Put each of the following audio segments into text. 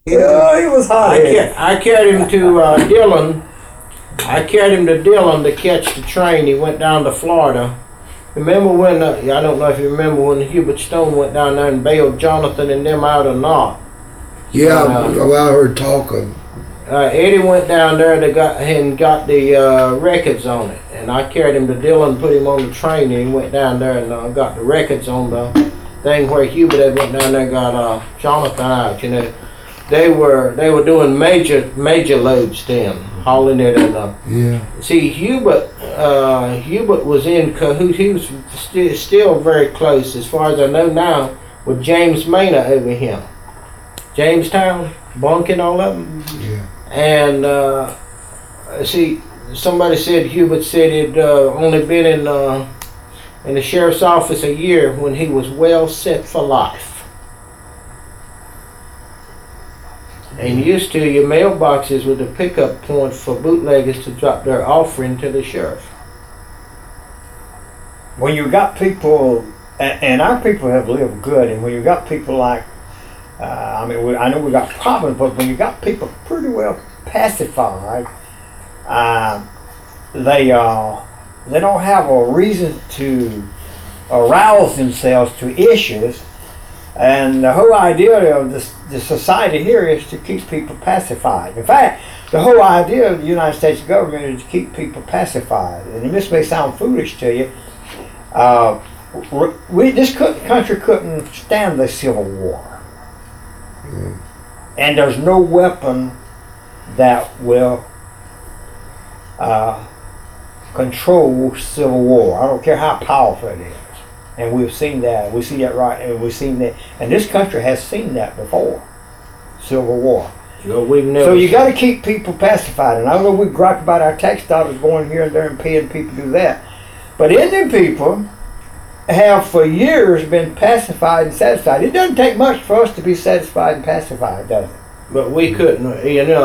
Yeah, he was hot. I carried him to Dillon. I carried him to Dillon to catch the train. He went down to Florida. Remember when, I don't know if you remember when Hubert Stone went down there and bailed Jonathan and them out or not. Yeah, I heard talk of it. Eddie went down there and got the records on it. And I carried him to Dillon, put him on the train, and he went down there and got the records on the thing where Hubert had went down there and got Jonathan out, you know. They were doing major loads then, hauling it Yeah. See, Hubert was in cahoots. He was still very close, as far as I know now, with James Maynard over him. Jamestown, Bunk and all of them. Yeah. And see, somebody said Hubert said he'd only been in the sheriff's office a year when he was well set for life. And used to, your mailboxes were the pickup point for bootleggers to drop their offering to the sheriff. When you got people, and our people have lived good, and when you got people like, I know we got problems, but when you got people pretty well pacified, they don't have a reason to arouse themselves to issues. And the whole idea of the society here is to keep people pacified. In fact, the whole idea of the United States government is to keep people pacified. And this may sound foolish to you. This country couldn't stand the Civil War. Yeah. And there's no weapon that will control Civil War. I don't care how powerful it is. And we've seen that. We see that right. And we've seen that. And this country has seen that before. Civil War. So you got to keep people pacified. And I know we gripe about our tax dollars going here and there and paying people to do that. But Indian people have for years been pacified and satisfied. It doesn't take much for us to be satisfied and pacified, does it? But we couldn't,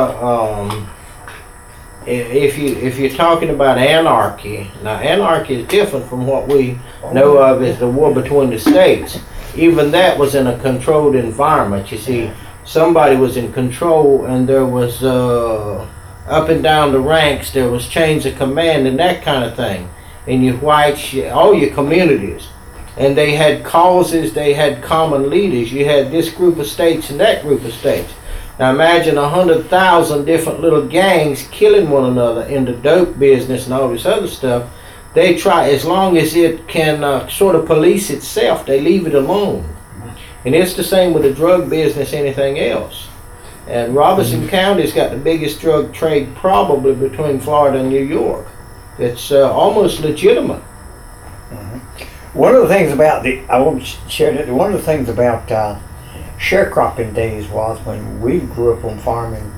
if you're talking about anarchy, now anarchy is different from what we know of as the war between the states. Even that was in a controlled environment. You see, somebody was in control, and there was up and down the ranks, there was chains of command and that kind of thing. And you whites, all your communities, and they had causes, they had common leaders. You had this group of states and that group of states. Now imagine 100,000 different little gangs killing one another in the dope business and all this other stuff. They try, as long as it can sort of police itself, they leave it alone. And it's the same with the drug business, anything else. And Robeson County's got the biggest drug trade probably between Florida and New York. It's almost legitimate. One of the things about I won't share that. One of the things about sharecropping days was when we grew up on farming.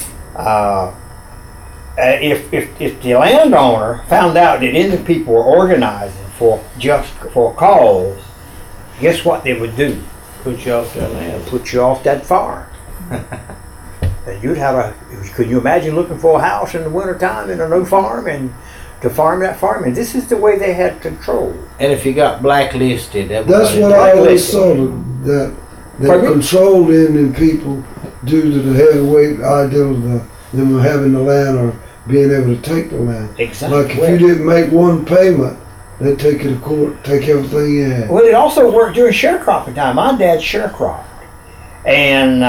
If the landowner found out that Indian people were organizing for a cause, guess what they would do? Put you off that land. Put you off that farm. And you'd have could you imagine looking for a house in the wintertime in a new farm and to farm that farm? And this is the way they had control. And if you got blacklisted, that's what I always saw, that controlled Indian people due to the heavyweight idea of them having the land or being able to take the land. Exactly. Like if you didn't make one payment, they'd take you to court, take everything you had. Well, it also worked during sharecropping time. My dad sharecropped, and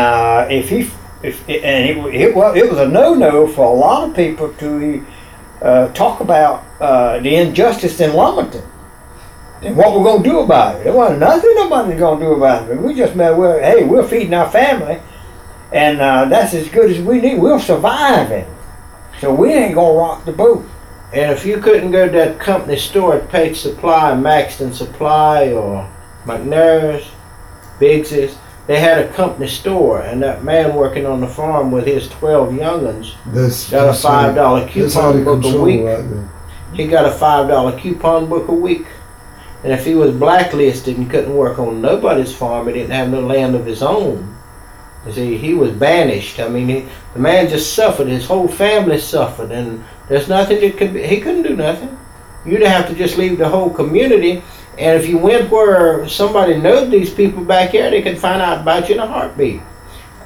it was a no-no for a lot of people to talk about the injustice in Lumberton and what we're going to do about it. There wasn't nothing nobody's going to do about it. We just we're feeding our family, and that's as good as we need. We'll survive it. So we ain't going to rock the boat. And if you couldn't go to that company store at Page Supply, Maxton Supply, or McNair's, Biggs's, they had a company store, and that man working on the farm with his 12 young'uns got a $5 coupon book a week. He got a $5 coupon book a week. And if he was blacklisted and couldn't work on nobody's farm, he didn't have no land of his own. You see, he was banished. I mean, the man just suffered. His whole family suffered, and there's nothing that he couldn't do nothing. You'd have to just leave the whole community. And if you went where somebody knowed these people back here, they could find out about you in a heartbeat.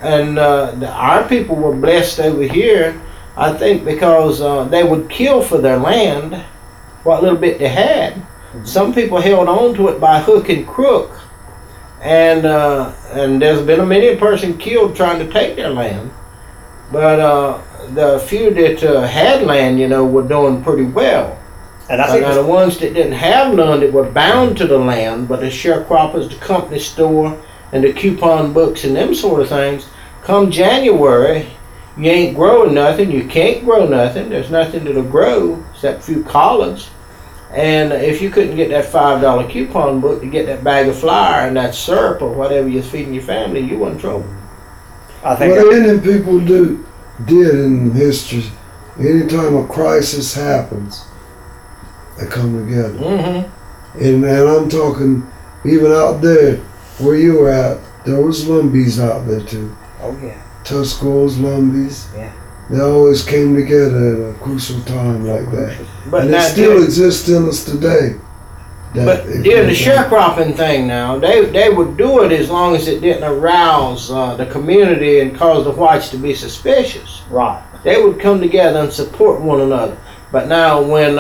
our people were blessed over here, I think, because they would kill for their land, what little bit they had. Some people held on to it by hook and crook, and there's been a many person killed trying to take their land. But the few that had land, were doing pretty well. And I think now the ones that didn't have none, that were bound to the land, but the sharecroppers, the company store, and the coupon books and them sort of things, come January, you ain't growing nothing. You can't grow nothing. There's nothing that'll grow except a few collards. And if you couldn't get that $5 coupon book to get that bag of flour and that syrup or whatever you're feeding your family, you were in trouble. I think what the Indian people did in history, anytime a crisis happens, they come together. Mm-hmm. And I'm talking even out there where you were at, there was Lumbees out there too. Oh yeah. Tuscaloosa, Lumbees. Yeah. They always came together at a crucial time like that. But and it still exists in us today. But during the sharecropping thing now, they would do it as long as it didn't arouse the community and cause the whites to be suspicious. Right. They would come together and support one another. But now when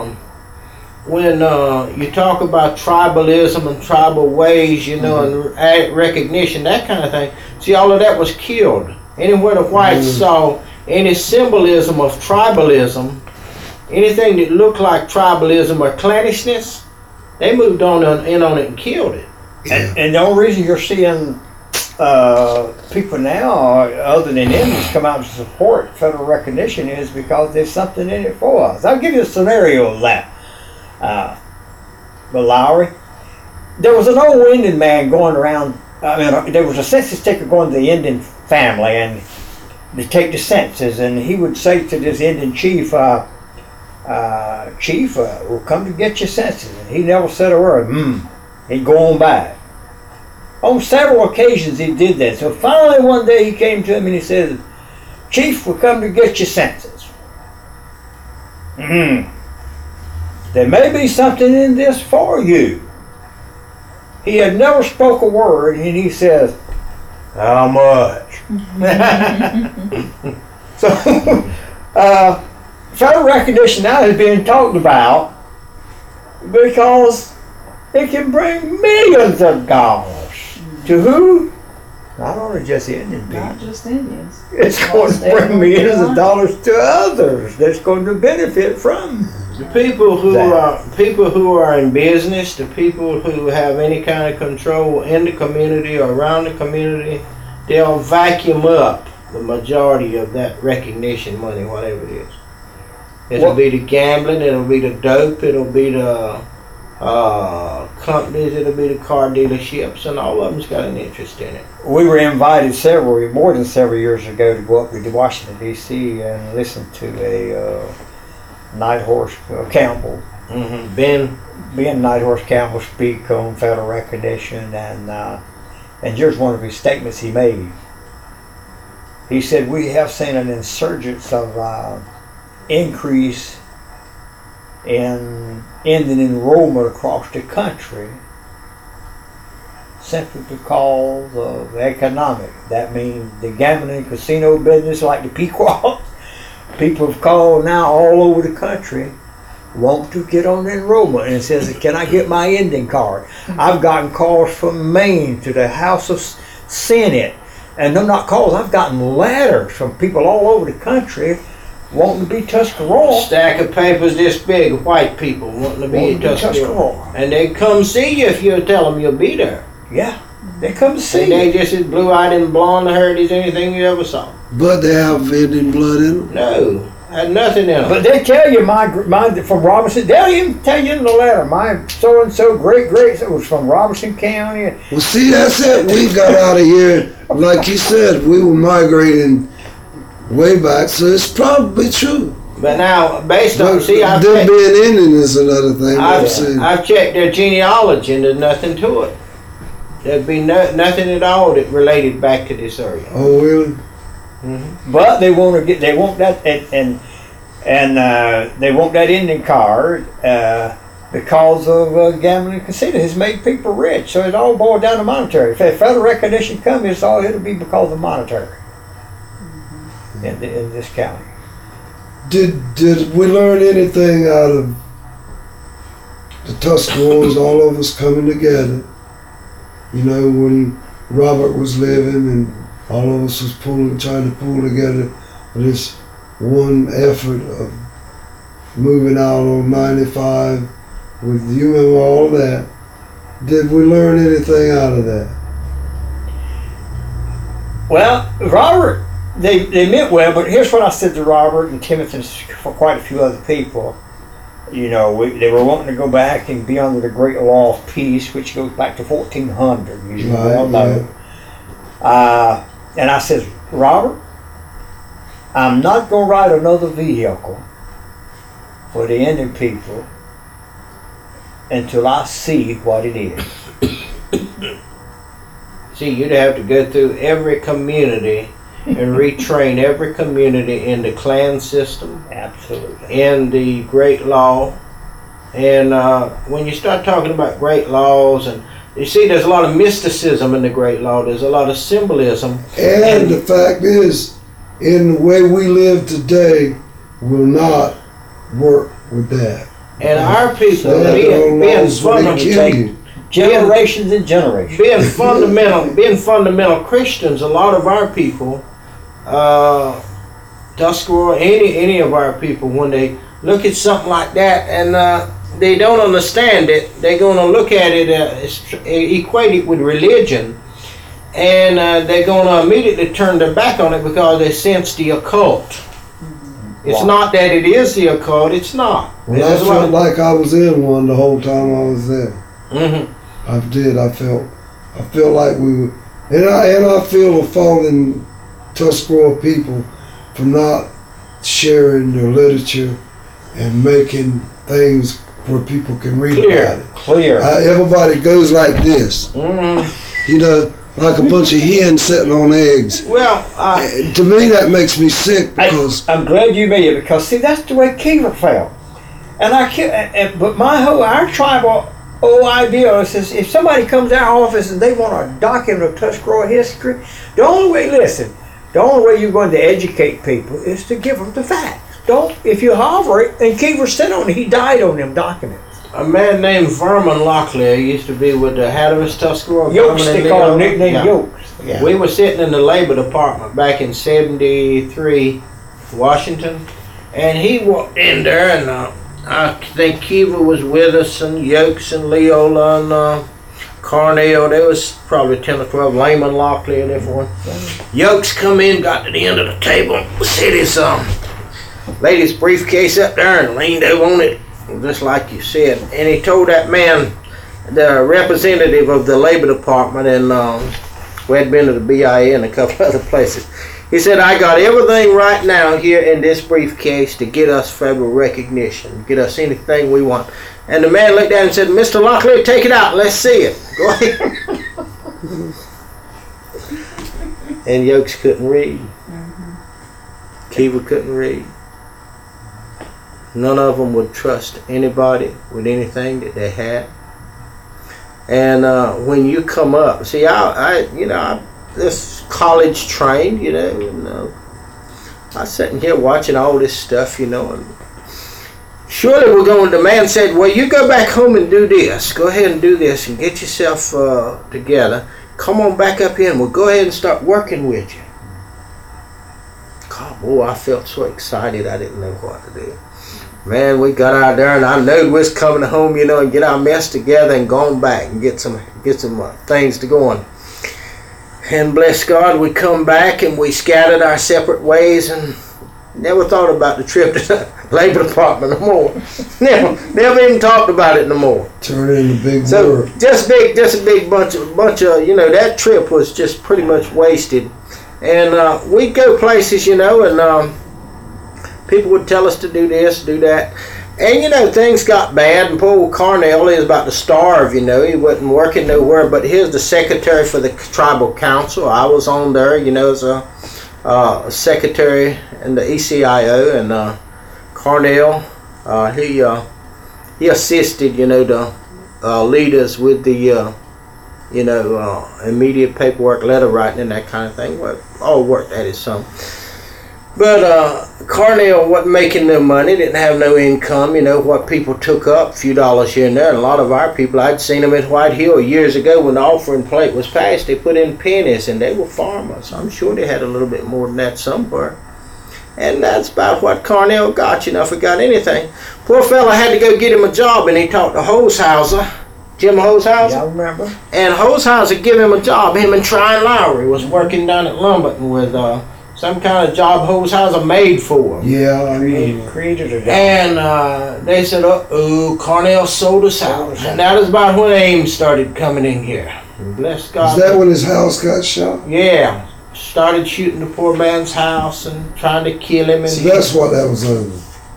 you talk about tribalism and tribal ways, and recognition, that kind of thing, see, all of that was killed. Anywhere the whites saw any symbolism of tribalism, anything that looked like tribalism or clannishness, they moved in on it and killed it. And the only reason you're seeing people now, other than Indians, come out to support federal recognition is because there's something in it for us. I'll give you a scenario of that. But Lowry, there was an old Indian man going around. There was a census taker going to the Indian family and to take the census, and he would say to this Indian chief, "Chief, we'll come to get your census." And he never said a word. He'd go on by. On several occasions he did that. So finally one day he came to him and he said, "Chief, we'll come to get your census. There may be something in this for you." He had never spoke a word, and he says, "How much?" So, federal recognition now is being talked about because it can bring millions of dollars to who? Not only just Indian people. Not just Indians. It's going to bring millions of dollars to others that's going to benefit from the people who are in business, the people who have any kind of control in the community or around the community, they'll vacuum up the majority of that recognition money, whatever it is. It'll be the gambling, it'll be the dope, it'll be the companies, it'll be the car dealerships, and all of them's got an interest in it. We were invited more than several years ago to go up to Washington, D.C. and listen to a Nighthorse Campbell. Mm-hmm. Ben Nighthorse Campbell speak on federal recognition, and here's one of his statements he made. He said, "We have seen an insurgence of increase in Indian enrollment across the country simply because of economic. That means the gambling and casino business like the Pequot. People have called now all over the country, want to get on enrollment and says, can I get my Indian card? I've gotten calls from Maine to the House of Senate, and they're not calls, I've gotten letters from people all over the country wanting to be Tuscarora. Stack of papers this big, white people wanting to be Tuscarora. And they come see you if you tell them you'll be there. Yeah, they come to see and they just as blue-eyed and blonde-haired as anything you ever saw. But they have Indian blood in them? No, had nothing in them. But they tell you my from Robertson, they'll even tell you in the letter, my so-and-so great it was from Robertson County. Well, see, that's it. We got out of here, like you said, we were migrating way back, so it's probably true. But now, based on, them being Indian is another thing. I've checked their genealogy and there's nothing to it. There'd be nothing at all that related back to this area. Oh, really? Mm-hmm. But they want that and they want that Indian card, because of gambling and casino has made people rich. So it all boils down to monetary. If federal recognition comes, it'll be because of monetary in this county. Did we learn anything out of the Tuscaroras, all of us coming together? You know, when Robert was living and all of us was trying to pull together this one effort of moving out on 95 with you and all that. Did we learn anything out of that? Well, Robert, they meant well, but here's what I said to Robert and Timothy and for quite a few other people. You know, they were wanting to go back and be under the Great Law of Peace, which goes back to 1400, as you well know. And I said, Robert, I'm not going to write another vehicle for the Indian people until I see what it is. See, you'd have to go through every community and retrain every community in the clan system. Absolutely. In the Great Law. And when you start talking about Great Laws, and you see there's a lot of mysticism in the Great Law, there's a lot of symbolism. And the fact is, in the way we live today, will not work with that. And our people being fundamental, generations and generations. Being fundamental Christians, a lot of our people, Tuscarora, any of our people, when they look at something like that and they don't understand it, they're going to look at it, equate it with religion, and they're going to immediately turn their back on it because they sense the occult. It's not that it is the occult, it's not. Well, I felt like I was in one the whole time I was there. Mm-hmm. I did. I felt like we were, and I feel a fault in Tuscarora people for not sharing their literature and making things where people can read about it. Clear. Everybody goes like this. Mm-hmm. You know, like a bunch of hens sitting on eggs. Well, to me that makes me sick because I'm glad you made it, because see, that's the way Kiever felt. And but our tribal idea is, if somebody comes to our office and they want a document of Tuscarora history, the only way you're going to educate people is to give them the facts. If you hover it, and Kiever said on it, he died on them documents. a man named Vermin Locklear used to be with the Hatteras Tuscarora. Yokes, they call him, nickname Yokes. Yeah. We were sitting in the Labor Department back in '73, Washington, and he walked in there, and I think Kiever was with us, and Yokes and Leola and Carnell. There was probably 10 or 12. Layman Locklear and everyone. Yokes come in, got to the end of the table, set his lady's briefcase up there and leaned over on it, just like you said. And he told that man, the representative of the Labor Department, and we had been to the BIA and a couple other places. He said, I got everything right now here in this briefcase to get us federal recognition, get us anything we want. And the man looked at him and said, Mr. Locklear, take it out, let's see it. Go ahead. And Yokes couldn't read. Kiever couldn't read. None of them would trust anybody with anything that they had. And when you come up, see, I'm this college trained, and I was sitting here watching all this stuff, and surely we're going, the man said, well, you go back home and do this. Go ahead and do this and get yourself together. Come on back up here and we'll go ahead and start working with you. God, boy, I felt so excited I didn't know what to do. Man, we got out there and I knew we was coming home, and get our mess together and going back and get some things to go on. And bless God, we come back and we scattered our separate ways and never thought about the trip to the Labor Department no more. Never even talked about it no more. Turn into big So work. just a big bunch of that trip was just pretty much wasted. And we'd go places, and people would tell us to do this, do that. And, things got bad, and poor old Carnell is about to starve, he wasn't working nowhere, but here's the secretary for the tribal council. I was on there, as a secretary in the ECIO, and Carnell, he assisted, the leaders with the immediate paperwork, letter writing, and that kind of thing. Well, all worked at it some. But Carnell wasn't making no money, didn't have no income. What people took up, a few dollars here and there. And a lot of our people, I'd seen them at White Hill years ago when the offering plate was passed. They put in pennies, and they were farmers. I'm sure they had a little bit more than that somewhere. And that's about what Carnell got, if he got anything. Poor fella had to go get him a job, and he talked to Holshouser, Jim Holshouser. Yeah, I remember. And Holshouser gave him a job. Him and Tryon Lowry was working down at Lumberton with some kind of job Holshouser made for him. Yeah, Created a job. And they said, Carnell sold his house. And that is about when Ames started coming in here. And bless God. is that when his house got shot? Yeah. Started shooting the poor man's house and trying to kill him. And So that's what that was over.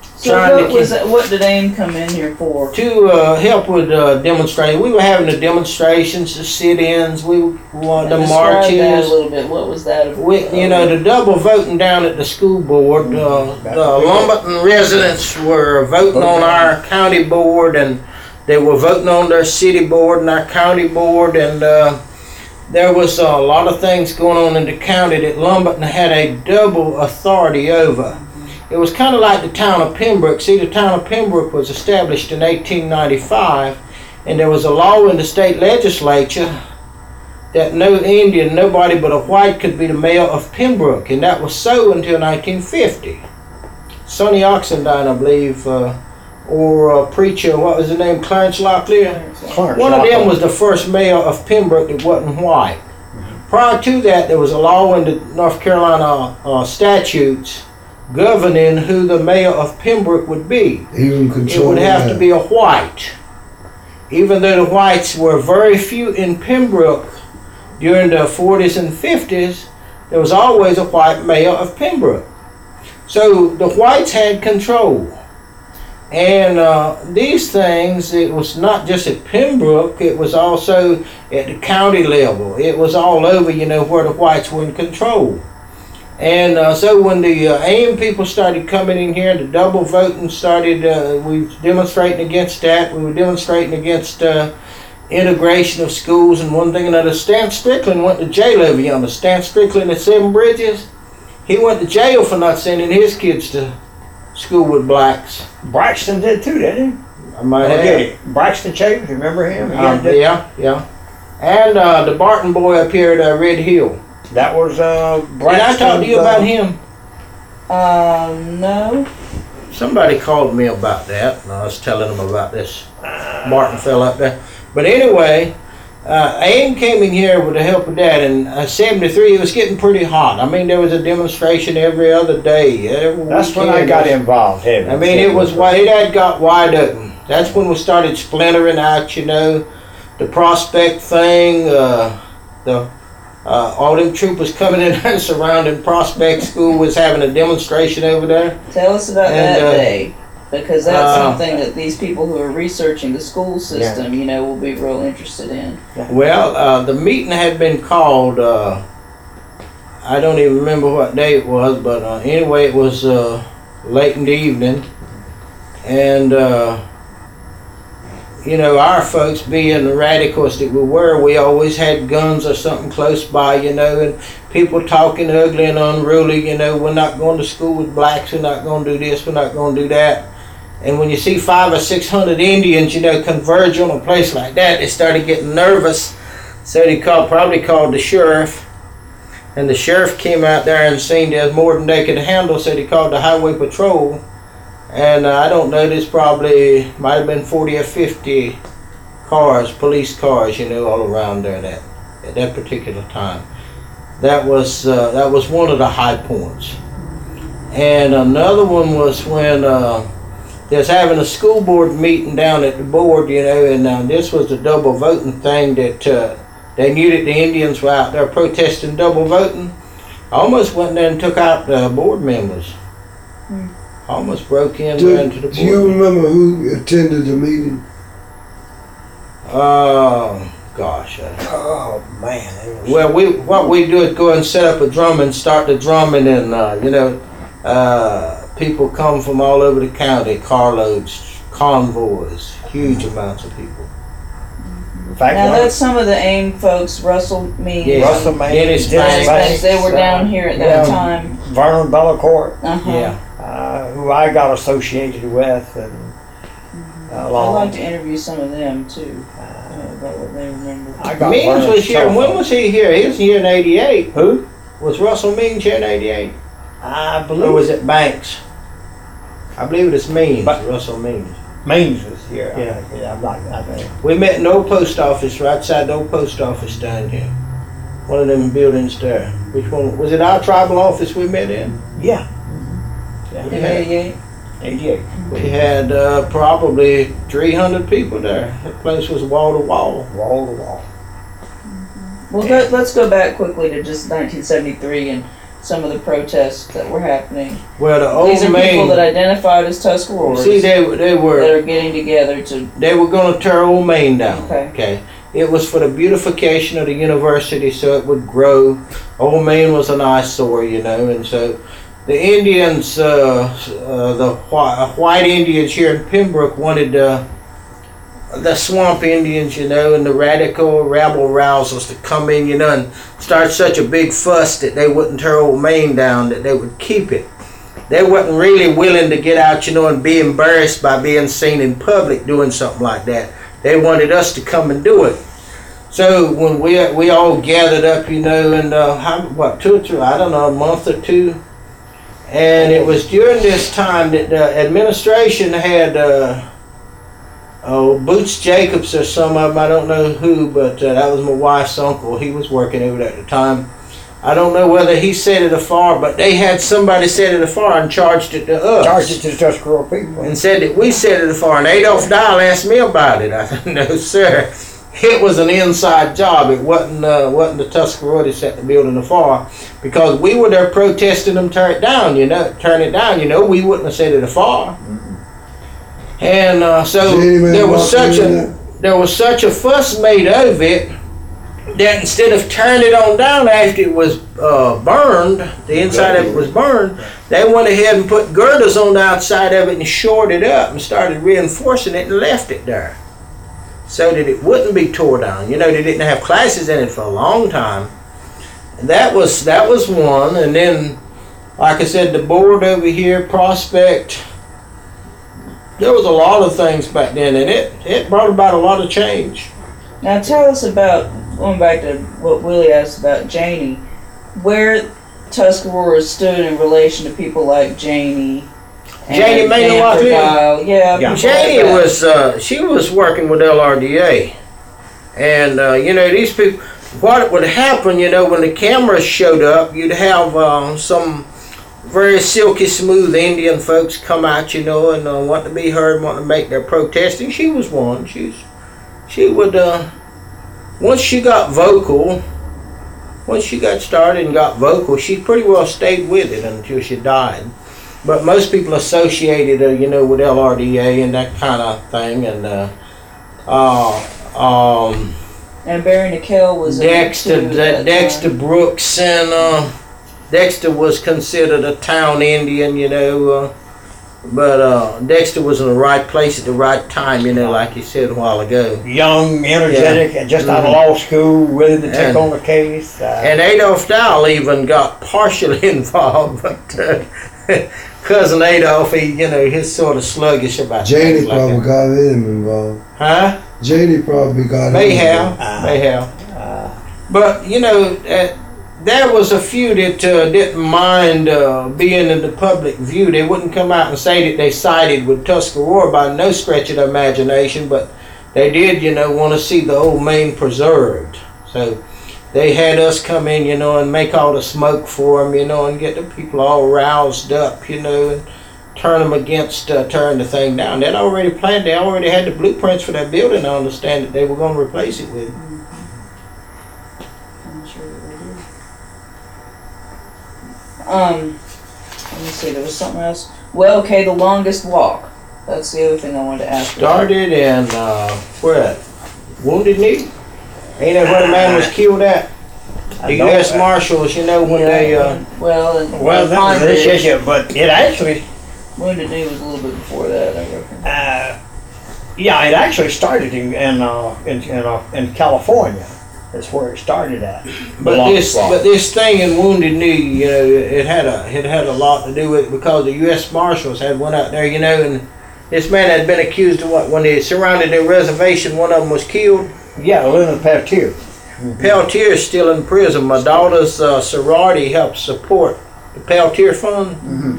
So what did AIM come in here for? To help with demonstrating. We were having the demonstrations, the sit-ins, the Describe that a marches. little bit. What was that? The double voting down at the school board. The Lumberton residents were voting on our county board, and they were voting on their city board and our county board, and there was a lot of things going on in the county that Lumberton had a double authority over. It was kind of like the town of Pembroke. See, the town of Pembroke was established in 1895, and there was a law in the state legislature that no Indian, nobody but a white could be the mayor of Pembroke, and that was so until 1950. Sonny Oxendine, I believe, or a preacher, what was his name, Clarence Locklear? One of them was the first mayor of Pembroke that wasn't white. Prior to that, there was a law in the North Carolina statutes governing who the mayor of Pembroke would be. It would have to be a white. Even though the whites were very few in Pembroke during the 40s and 50s, there was always a white mayor of Pembroke. So the whites had control. And these things, it was not just at Pembroke, it was also at the county level. It was all over, where the whites were in control. And so when the AIM people started coming in here, the double voting started, we were demonstrating against that. We were demonstrating against integration of schools and one thing or another. Stan Strickland went to jail over yonder. Stan Strickland at Seven Bridges, he went to jail for not sending his kids to school with blacks. Braxton did too, didn't he? I might have. Braxton Chambers, remember him? Yeah. And the Barton boy up here at Red Hill. That was Braxton. Did I talk to you about him? No. Somebody called me about that, and I was telling them about this Martin fella up there. But anyway, AIM came in here with the help of that, and 73, it was getting pretty hot. I mean, there was a demonstration every other day. That's when I got involved heavy. I mean, it had got wide open. That's when we started splintering out, the Prospect thing, all them troopers coming in and surrounding Prospect School was having a demonstration over there. Tell us about that day, because that's something that these people who are researching the school system, will be real interested in. Well, the meeting had been called, I don't even remember what day it was, but anyway, it was late in the evening. And our folks being the radicals that we were, we always had guns or something close by, and people talking ugly and unruly, we're not going to school with blacks, we're not going to do this, we're not going to do that. And when you see 500 or 600 Indians, converge on a place like that, they started getting nervous. So they probably called the sheriff. And the sheriff came out there and seen there's more than they could handle, so they called the highway patrol. And I don't know, there's probably, might have been 40 or 50 cars, police cars, all around there at that particular time. That was one of the high points. And another one was when they was having a school board meeting down at the board, and this was the double voting thing that they knew that the Indians were out there protesting double voting. I almost went there and took out the board members. Almost broke into the board. Do you remember who attended the meeting? Gosh. Oh man. Well, what we do is go and set up a drum and start the drumming, and people come from all over the county, carloads convoys, huge amounts of people. In fact, Now that's some of the AIM folks, Russell Means. Yeah. Russell Maine, Dennis Dennis Banks. They were down here at that yeah. time. Vernon Bellacourt, Uh-huh. Yeah. who I got associated with, and I'd along. like to interview some of them too, about what they remember. I got Means Vernon's was here. When telephone. was he here? He was here in '88. Who? Was Russell Means here in '88? I Or believe was it Banks? I believe it was Means. But- Russell Means. Means was here. Yeah. I'm not. I think. We met in the old post office, right outside the old post office down here. One of them buildings there. Which one? Was it our tribal office we met in? Yeah. In '88. 88. We had probably 300 people there. That place was wall to wall. Wall to wall. Well, let's go back quickly to just 1973 and some of the protests that were happening. Well, the old These are people that Maine. identified as Tuscaroras See, they that were are getting together to. going to tear old Maine down. Okay. It was for the beautification of the university, so it would grow. Old Maine was an eyesore, and so the Indians, the white Indians here in Pembroke wanted the swamp Indians, and the radical rabble rousers to come in, and start such a big fuss that they wouldn't tear old Maine down, that they would keep it. They wasn't really willing to get out, and be embarrassed by being seen in public doing something like that. They wanted us to come and do it. So when we all gathered up, in 2 or 3, I don't know, a month or two, and it was during this time that the administration had Boots Jacobs or some of them, I don't know who, but that was my wife's uncle. He was working over there at the time. I don't know whether he set it afire, but they had somebody set it afire and charged it to us. Charged it to the Tuscarora people. And said that we set it afire. And Adolph Dial asked me about it. I said, no, sir. It was an inside job. It wasn't the Tuscarora that set the building afire, because we were there protesting them turn it down. We wouldn't have set it afire. And so there was such a fuss made of it that instead of turning it on down after it was burned, the inside of it was burned, they went ahead and put girders on the outside of it and shored it up and started reinforcing it and left it there so that it wouldn't be tore down. They didn't have classes in it for a long time. And that was one. And then, like I said, the board over here, Prospect, there was a lot of things back then, and it brought about a lot of change. Now tell us about, going back to what Willie asked about Janie, where Tuscarora stood in relation to people like Janie. Janie Maynard Lafayette. Yeah. Yeah. Janie was she was working with LRDA, and these people. What would happen, when the cameras showed up, you'd have some very silky smooth Indian folks come out, and want to be heard, want to make their protest. And she was one. She would once she got started and got vocal, she pretty well stayed with it until she died. But most people associated her, with LRDA and that kind of thing, and And Barry Nickel was Dexter Brooks, and Dexter was considered a town Indian, but Dexter was in the right place at the right time, like you said a while ago. Young, energetic, and just out of law school, ready to take on the case. And Adolph Dial even got partially involved, but Cousin Adolph, he's sort of sluggish about Janie things like probably that. got him involved. Huh? Janie probably got him May involved. have. But, there was a few that didn't mind being in the public view. They wouldn't come out and say that they sided with Tuscarora by no stretch of the imagination, but they did, want to see the old Maine preserved. So they had us come in, and make all the smoke for them, and get the people all roused up, and turn them against tearing the thing down. They'd already planned. They already had the blueprints for that building. I understand that they were going to replace it with. I'm sure that they did. Let me see, there was something else. Well, okay, the longest walk. That's the other thing I wanted to ask. Started in, where at? Wounded Knee? Ain't that where the man was killed at? The U.S. Marshals, when they, Well, Well, that was this issue, but it actually, Wounded Knee was a little bit before that, I reckon. Yeah, it actually started in California. That's where it started at. But this thing in Wounded Knee, you know, it had a lot to do with it because the U.S. Marshals had went out there, you know, and this man had been accused of what when they surrounded their reservation, one of them was killed. Yeah, Leonard Peltier. Peltier is still in prison. My daughter's sorority helps support the Peltier Fund,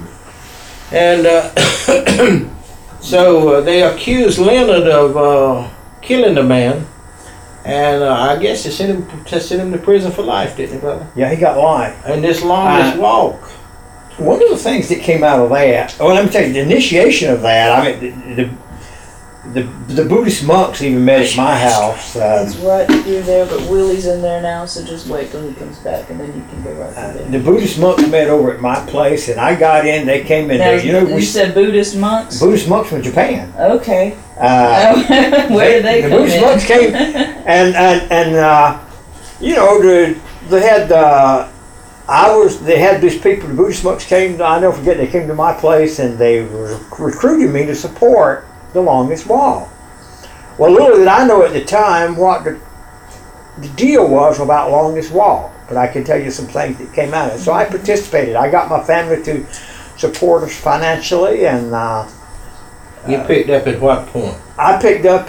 and so they accused Leonard of killing the man. And I guess they sent him to prison for life, didn't they, brother? Yeah, he got life. And this longest walk. One of the things that came out of that, well, let me tell you, the initiation of that, I mean, the Buddhist monks even met at my house. It's right through there, but Willie's in there now, so just wait till he comes back, and then you can go right through there. The Buddhist monks met over at my place, and I got in. They came in Now, there. You know, you said Buddhist monks? Buddhist monks from Japan. Okay. Where did they the come Buddhist in? monks came, and you know, they had they had these people. The Buddhist monks came. I never forget. They came to my place, and they recruited me to support the longest wall. Well, little did I know at the time what the deal was about longest wall, but I can tell you some things that came out of it. So I participated. I got my family to support us financially, and You picked up at what point? I picked up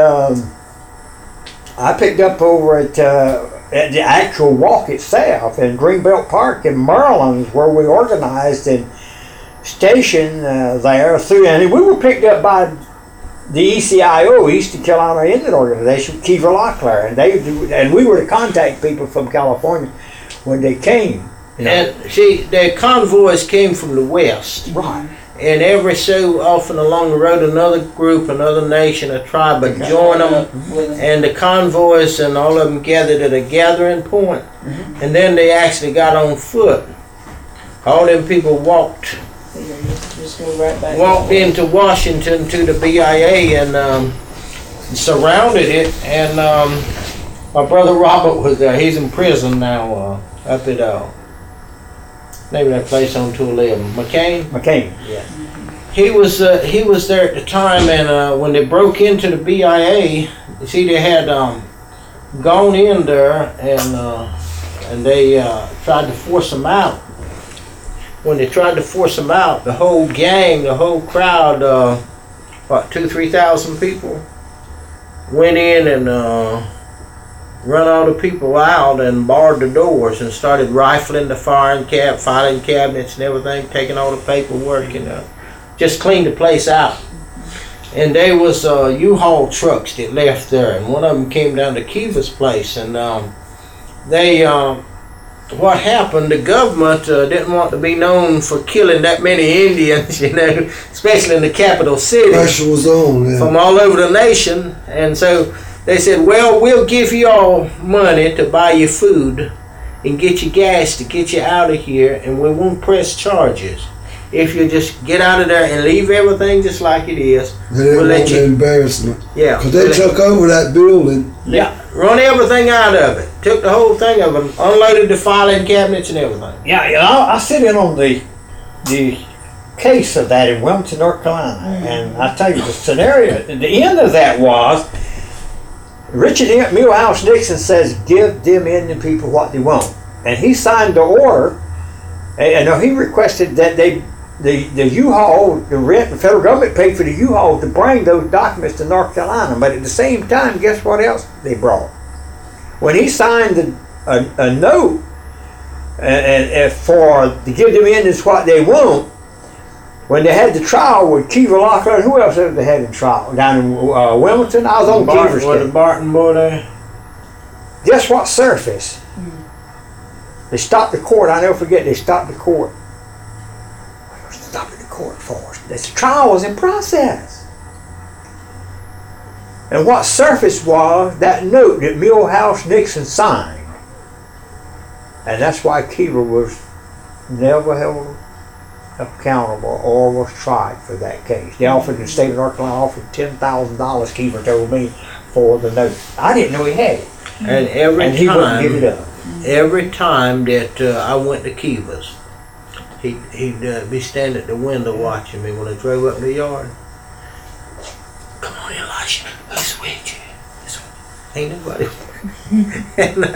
over at the actual walk itself in Greenbelt Park in Maryland, where we organized and stationed there through, and we were picked up by the ECIO, Eastern Carolina Indian Organization, Kiefer Locklear, and we were to contact people from California when they came. You know. And see, their convoys came from the west. Right. And every so often along the road, another group, another nation, a tribe would join them. And the convoys and all of them gathered at a gathering point. And then they actually got on foot. All them people walked Just go right back. into Washington to the BIA and surrounded it. And my brother Robert was there. He's in prison now up at name of that place on 211. McCain. Yeah. He was there at the time, and when they broke into the BIA, you see they had gone in there and they tried to force them out. When they tried to force them out, the whole gang, the whole crowd, 2,000-3,000 people, went in and run all the people out and barred the doors and started rifling the filing cabinets and everything, taking all the paperwork and just cleaned the place out. And there was U-Haul trucks that left there, and one of them came down to Kiva's place, and what happened, the government didn't want to be known for killing that many Indians, you know, especially in the capital city. Pressure was on, yeah. From all over the nation, and so they said, well, we'll give you all money to buy your food and get you gas to get you out of here, and we won't press charges. If you just get out of there and leave everything just like it is, They didn't want the embarrassment. Yeah. Because they took over that building. Yeah, run everything out of it. Took the whole thing of them, unloaded the filing cabinets and everything. Yeah, you know, I sit in on the case of that in Wilmington, North Carolina, and I tell you the scenario. The end of that was Richard Milhouse Nixon says, "Give them Indian people what they want," and he signed the order, and he requested that the U-Haul, the federal government paid for the U-Haul to bring those documents to North Carolina. But at the same time, guess what else they brought? When he signed a note and for to give them Indians what they want, when they had the trial with Kiefer Locklear, who else they had in trial down in Wilmington? I was on Kiefer's Was the case. Barton boy there? Guess what surfaced? They stopped the court. I never forget. They stopped the court. What was stopping the court for? This trial was in process. And what surfaced was that note that Milhouse Nixon signed. And that's why Kiefer was never held accountable or was tried for that case. They offered, the state of North Carolina offered $10,000, Kiefer told me, for the note. I didn't know he had it. And And he wouldn't give it up. every time that I went to Kiva's, he'd be standing at the window watching me when I drove up in the yard. Come on, Elijah. Ouija. Ain't nobody. And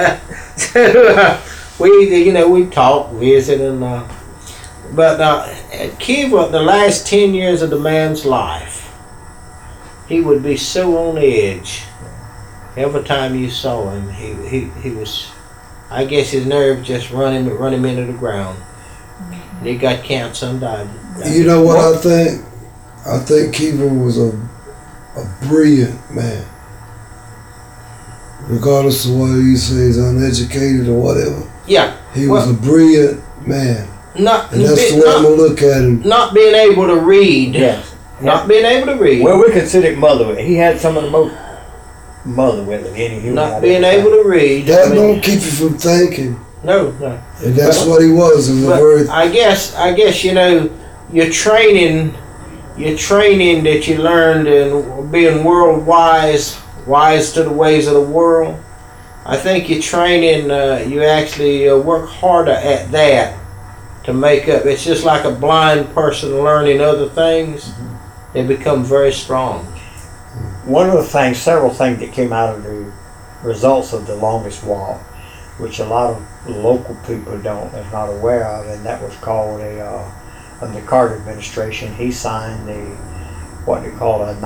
we talk, visit, and but at Kiva, the last 10 years of the man's life, he would be so on edge. Every time you saw him, he was. I guess his nerves just run him into the ground. And he got cancer and died. You know what I think? I think Kiva was a brilliant man. Regardless of what you say, he's uneducated or whatever. Yeah. He was a brilliant man. And that's the way I'm going to look at him. Not being able to read. Yes. Not being able to read. Well, we consider it mother. He had some of the most mother with him. Any human. Not being able to read. That don't keep you from thinking. No. And that's what he was in the birth. I guess your training that you learned in being world wise to the ways of the world. I think your training, you actually work harder at that to make up. It's just like a blind person learning other things. They become very strong. One of the things, several things that came out of the results of the longest walk, which a lot of local people is not aware of, and that was called under the Carter administration, he signed what they call a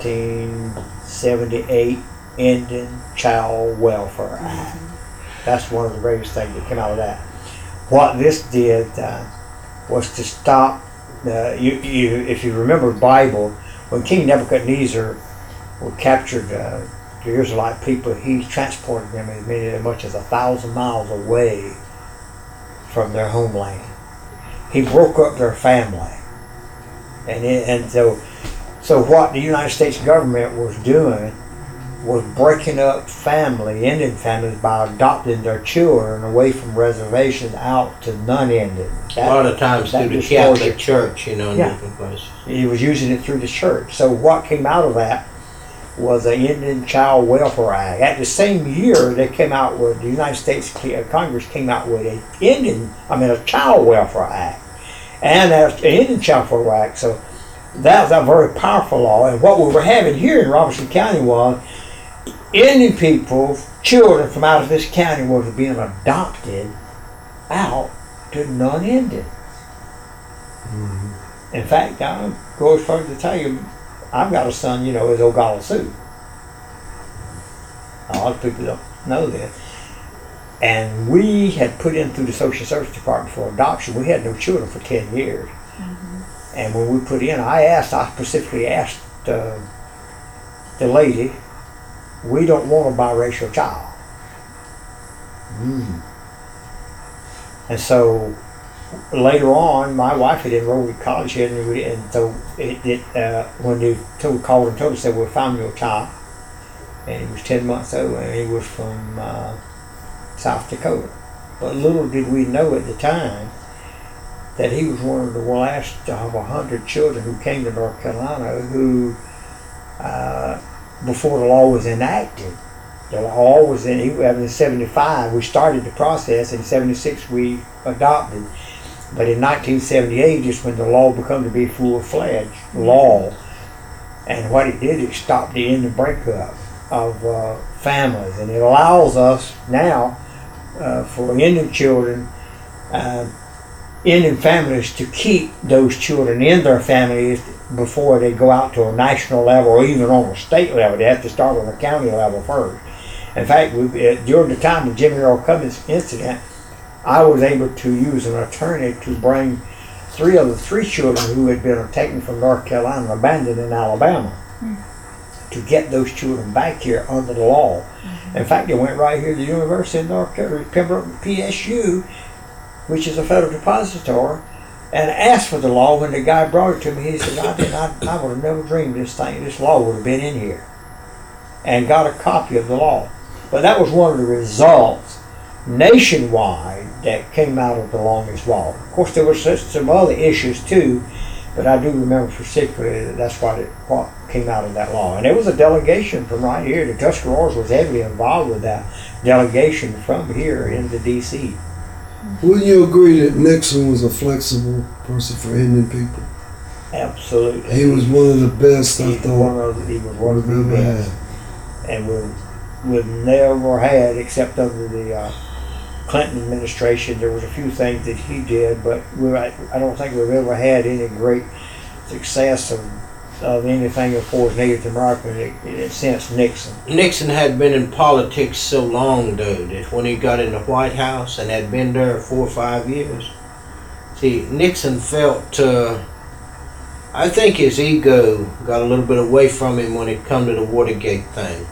1978 Indian Child Welfare Act. That's one of the greatest things that came out of that. What this did was to stop. If you remember the Bible, when King Nebuchadnezzar captured the Israelite people, he transported them as much as 1,000 miles away from their homeland. He broke up their family, and so what the United States government was doing was breaking up Indian families by adopting their children away from reservations out to non-Indian. A lot of times through the Catholic Church, in different places. He was using it through the church. So what came out of that was the Indian Child Welfare Act. At the same year, they came out with the United States Congress came out with a Child Welfare Act, and an Indian Child Welfare Act. So that was a very powerful law. And what we were having here in Robertson County was Indian people, children from out of this county, were being adopted out to non-Indians. Mm-hmm. In fact, I'll go as far as to tell you, I've got a son, is Oglala Sioux. A lot of people don't know that. And we had put in through the Social Service Department for adoption. We had no children for 10 years. Mm-hmm. And when we put in, I specifically asked the lady, we don't want a biracial child. And so later on, my wife had enrolled in college, and so when they called and told us that we found your child, and he was 10 months old, and he was from South Dakota. But little did we know at the time that he was one of the last of 100 children who came to North Carolina who, before the law was enacted, the law was in 75, we started the process. In 76, we adopted. But in 1978 is when the law became to be full-fledged law. And what it did, it stopped the end of breakup of families. And it allows us now, for Indian children, Indian families to keep those children in their families before they go out to a national level or even on a state level. They have to start on a county level first. In fact, during the time of the Jimmy Earl Cummings incident, I was able to use an attorney to bring 3 of the 3 children who had been taken from North Carolina and abandoned in Alabama to get those children back here under the law. In fact, they went right here to the University of North Carolina, Pembroke PSU, which is a federal depository, and asked for the law. When the guy brought it to me, he said, I would have never dreamed this law would have been in here, and got a copy of the law. But that was one of the results nationwide that came out of the longest walk. Of course, there were some other issues too, but I do remember specifically that's what came out of that law. And there was a delegation from right here. The Tuscaroras was heavily involved with that delegation from here into D.C. Wouldn't you agree that Nixon was a flexible person for Indian people? Absolutely. He was one of the best, I thought. He was one of the best. and we've never had, except under the Clinton administration, there was a few things that he did, but I don't think we've ever had any great success of anything for Native Americans since Nixon. Nixon had been in politics so long, though, that when he got in the White House and had been there 4 or 5 years, see, Nixon felt, I think his ego got a little bit away from him when it come to the Watergate thing.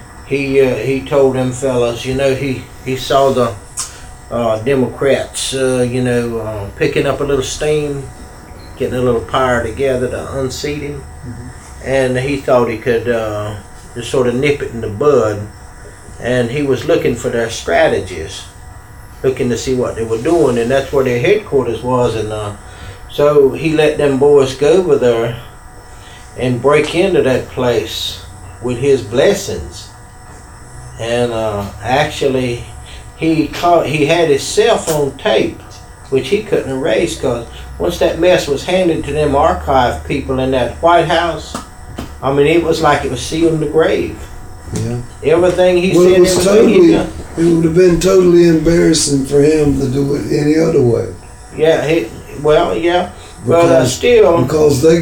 He told them fellas, you know, he saw the Democrats, picking up a little steam, getting a little power together to unseat him. And he thought he could just sort of nip it in the bud. And he was looking for their strategies, looking to see what they were doing, and that's where their headquarters was. And so he let them boys go over there and break into that place with his blessings. And actually, he had his cell phone taped, which he couldn't erase, because once that mess was handed to them archive people in that White House, I mean, it was like it was sealed in the grave. Yeah. Everything he Well, said, it was everything he totally. done. It would have been totally embarrassing for him to do it any other way. Yeah, yeah. But Because- still, Because they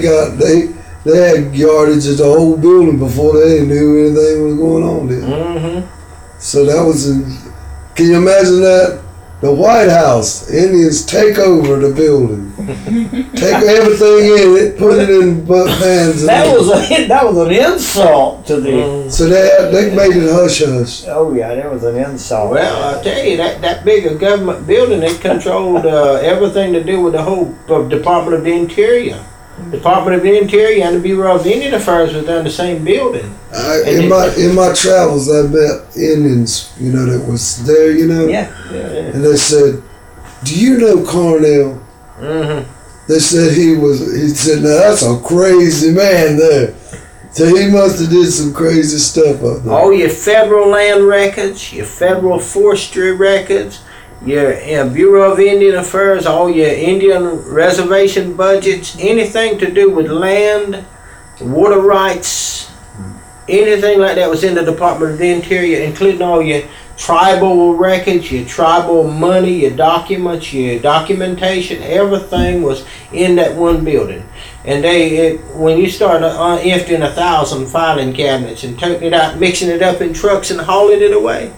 had yardage of the whole building before they knew anything was going on there. mm-hmm. So that was can you imagine that? The White House, Indians take over the building, take everything in it, put it in vans. That was an insult to the. So they made it hush hush. Oh yeah, that was an insult. Well, I tell you, that big a government building, it controlled everything to do with the whole Department of the Interior. Department of the Interior and the Bureau of Indian Affairs was in the same building. In my travels, I met Indians, that was there, Yeah. and they said, "Do you know Cornell?" Mm-hmm. They said he said, "Now that's a crazy man there." So he must have did some crazy stuff up there. All your federal land records, your federal forestry records, your Bureau of Indian Affairs, all your Indian reservation budgets, anything to do with land, water rights, anything like that was in the Department of the Interior, including all your tribal records, your tribal money, your documents, your documentation, everything was in that one building. And when you start emptying 1,000 filing cabinets and toting it out, mixing it up in trucks and hauling it away,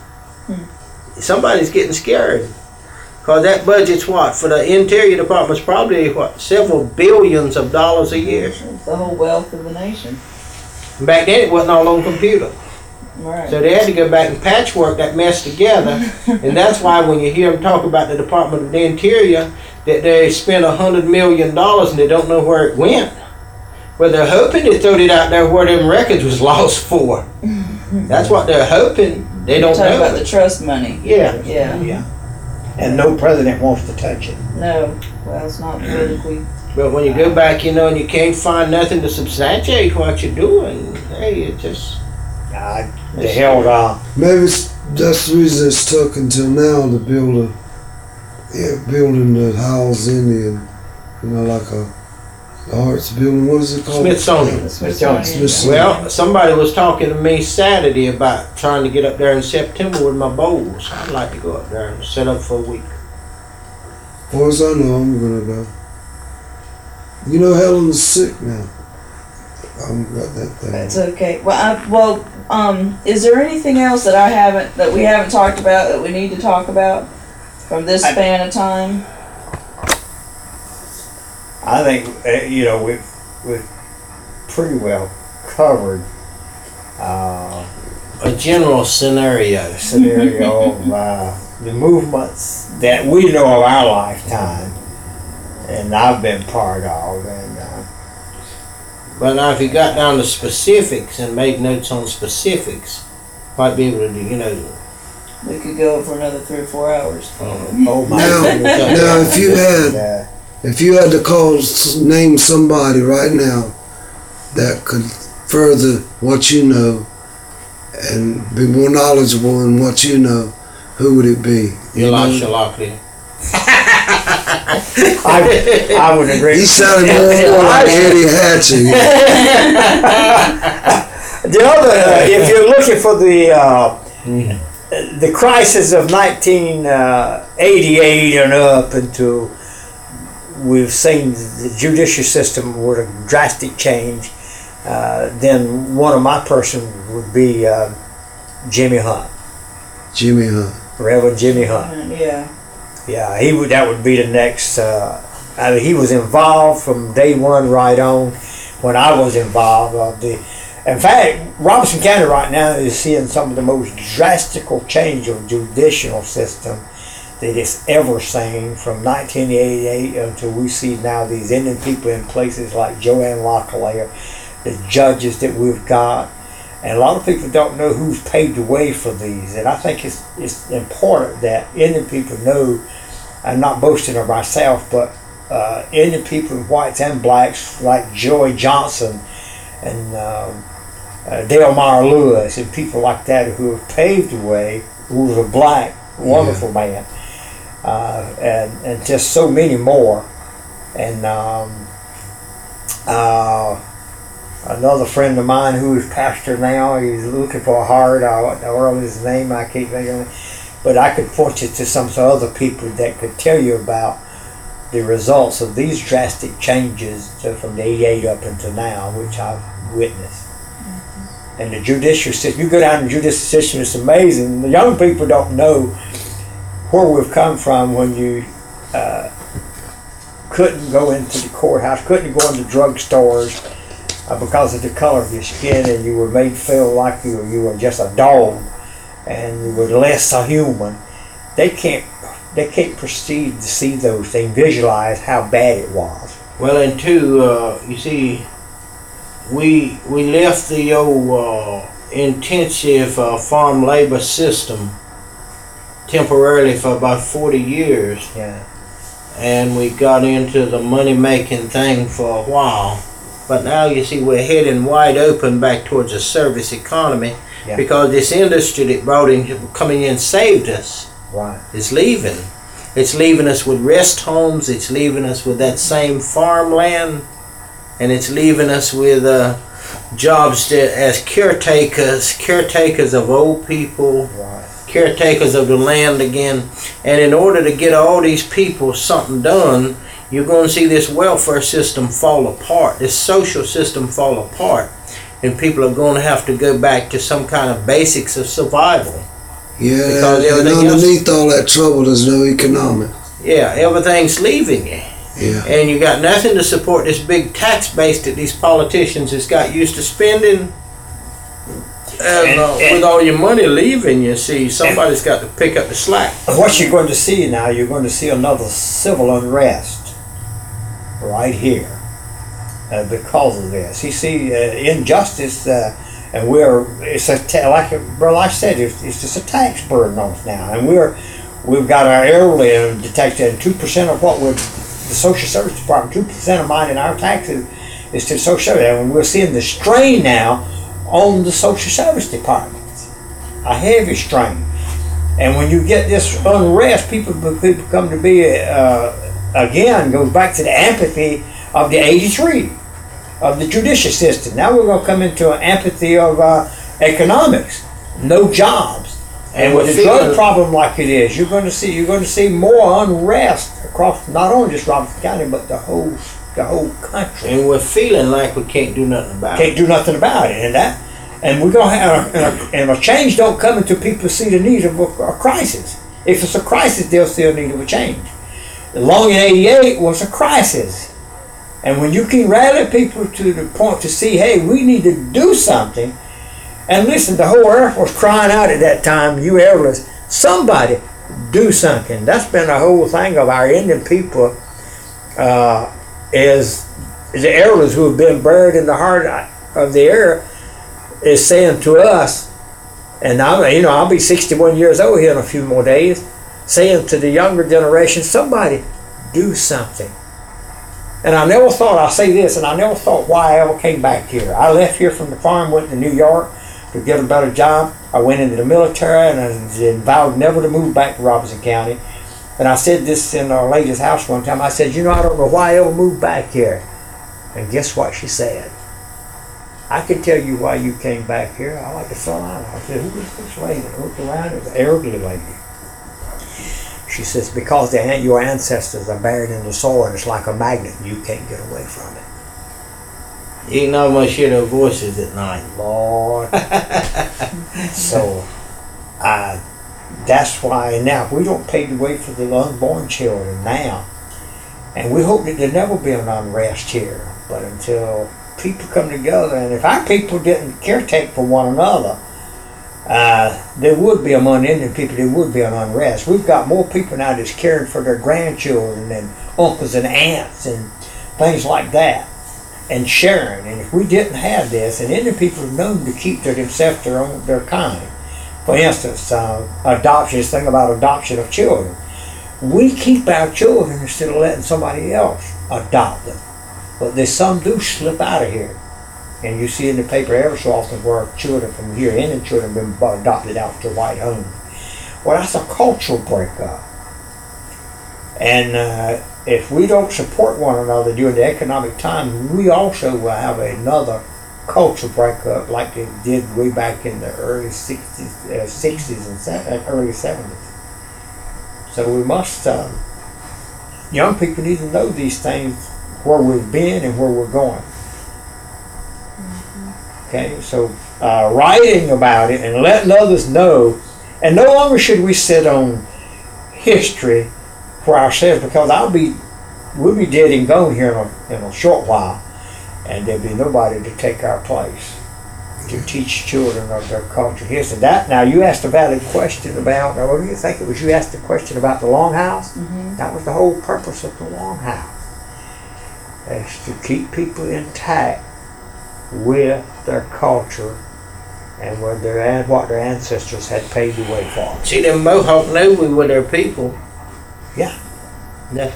somebody's getting scared. Because that budget's for the Interior Department's probably several billions of dollars a year. It's the whole wealth of the nation. Back then it wasn't all on computer. Right. So they had to go back and patchwork that mess together. And that's why when you hear them talk about the Department of the Interior, that they spent $100 million and they don't know where it went. Well, they're hoping they threw it out there where them records was lost for. That's what they're hoping. They don't Talk know. about the trust money. Yeah. Yeah. And no president wants to touch it. No. Well, it's not politically. But when you go back, and you can't find nothing to substantiate what you're doing, hey, it just... They held Maybe that's the reason it's took until now to build building the house Indian, like the arts building. What is it called? Smithsonian. Smithsonian. Well, somebody was talking to me Saturday about trying to get up there in September with my bowls. I'd like to go up there and set up for a week. As far as I know, I'm gonna go. Helen's sick now. I haven't got that thing. That's okay. Well, is there anything else that we haven't talked about that we need to talk about from this span of time? I think we've pretty well covered A general scenario. of the movements that we know of our lifetime, and I've been part of, and But now if you got down to specifics and made notes on specifics, might be able to do, We could go for another 3 or 4 hours. oh my Now- goodness. now, if you had- And, If you had to name somebody right now that could further what you know and be more knowledgeable in what you know, who would it be? Elisha Lockley. I would agree. He sounded more like Eddie Hatchie. The other, if you're looking for the crisis of 1988 and up until we've seen the judicial system with a drastic change, then one of my persons would be Jimmy Hunt, Jimmy Hunt. Reverend Jimmy Hunt. Yeah. Yeah, he would. That would be the next. I mean, he was involved from day one right on. When I was involved, in fact, Robeson County right now is seeing some of the most drastic change of judicial system that it's ever seen from 1988 until we see now these Indian people in places like Joanne Locklear, the judges that we've got. And a lot of people don't know who's paved the way for these. And I think it's important that Indian people know, I'm not boasting of myself, but Indian people, whites and blacks, like Joey Johnson and Dale Meyer Lewis and people like that who have paved the way, who was a black, wonderful man, and just so many more. And another friend of mine who is pastor now, he's looking for a heart. I don't know his name, I can't think of it. But I could point you to some other people that could tell you about the results of these drastic changes from the 88 up until now, which I've witnessed. And the judicial system, you go down the judicial system, it's amazing. The young people don't know where we've come from when you couldn't go into the courthouse, couldn't go into drugstores, because of the color of your skin, and you were made feel like you were just a dog and you were less a human. They can't proceed to see those things, visualize how bad it was. Well, and two, you see, we left the old intensive farm labor system temporarily for about 40 years. Yeah. And we got into the money-making thing for a while. But now you see we're heading wide open back towards a service economy, because this industry that brought in, coming in, saved us. Right. Is leaving. It's leaving us with rest homes. It's leaving us with that same farmland, and it's leaving us with jobs as caretakers of old people, Right. caretakers of the land again. And in order to get all these people something done, you're going to see this welfare system fall apart, this social system fall apart, and people are going to have to go back to some kind of basics of survival. Yeah, Because and everything underneath all that trouble, there's no economics. Yeah, everything's leaving you. Yeah. And you got nothing to support this big tax base that these politicians has got used to spending. And with all your money leaving, you see, somebody's got to pick up the slack. What you're going to see now, you're going to see another civil unrest right here because of this. You see, injustice, and it's like I said, it's just a tax burden on us now, and we've got our heirloom detected, and 2% of what the Social Service Department, 2% of mine in our taxes is to the Social Service, and we're seeing the strain now on the Social Service departments, a heavy strain. And when you get this unrest, people come to be, again, goes back to the apathy of the 83, of the judicial system. Now we're going to come into an apathy of economics, no jobs. And with the drug problem like it is, you're going to see more unrest across not only just Robeson County, but the whole country. And we're feeling like we can't do nothing about it. Can't do nothing about it, and we're gonna have a change don't come until people see the need of a crisis. If it's a crisis, they'll see a need of a change. The Long in '88 was a crisis, and when you can rally people to the point to see, hey, we need to do something. And listen, the whole earth was crying out at that time, you airless, somebody do something. That's been the whole thing of our Indian people, is the airless who have been buried in the heart of the air, is saying to us, and I'll be 61 years old here in a few more days, saying to the younger generation, somebody do something. And I never thought, I'll say this, and I never thought why I ever came back here. I left here from the farm, went to New York to get a better job. I went into the military, and I vowed never to move back to Robeson County. And I said this in our lady's house one time. I said, I don't know why I ever moved back here. And guess what she said? I can tell you why you came back here. I like to sell out. I said, who is this lady? I looked around, it was an elderly lady. She says, because your ancestors are buried in the soil and it's like a magnet, you can't get away from it. You ain't know much hear their voices at night. Lord. So, that's why now we don't pave the way for the unborn children now. And we hope that there never be an unrest here. But until people come together, and if our people didn't caretake for one another, there would be among Indian people, there would be an unrest. We've got more people now that's caring for their grandchildren and uncles and aunts and things like that, and sharing. And if we didn't have this, and Indian people are known to keep to themselves their kind. For instance, adoption, this thing about adoption of children. We keep our children instead of letting somebody else adopt them. But there's some do slip out of here. And you see in the paper ever so often where children from here, Indian children, have been adopted out to white homes. Well, that's a cultural breakup. And if we don't support one another during the economic time, we also will have another cultural breakup like they did way back in the early 60s and early 70s. So we must, young people need to know these things, where we've been and where we're going. Okay, so writing about it and letting others know, and no longer should we sit on history for ourselves, because we'll be dead and gone here in a short while, and there'll be nobody to take our place to teach children of their culture history. That now you asked a valid question about. What do you think it was? You asked a question about the Longhouse. Mm-hmm. That was the whole purpose of the Longhouse, is to keep people intact with their culture and what their ancestors had paved the way for. See, them Mohawk knew we were their people. Yeah. Yeah.